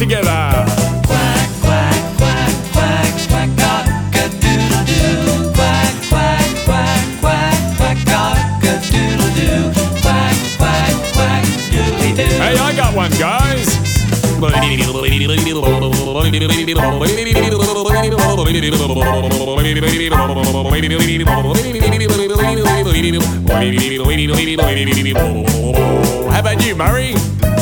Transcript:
together. Quack, quack, quack, quack, quack-cock-a-doodle-doo. Quack, quack, quack, quack, quack-cock-a-doodle-doo. Quack, quack, quack, doodly-doo. Hey, I got one, guys. How about you, Murray?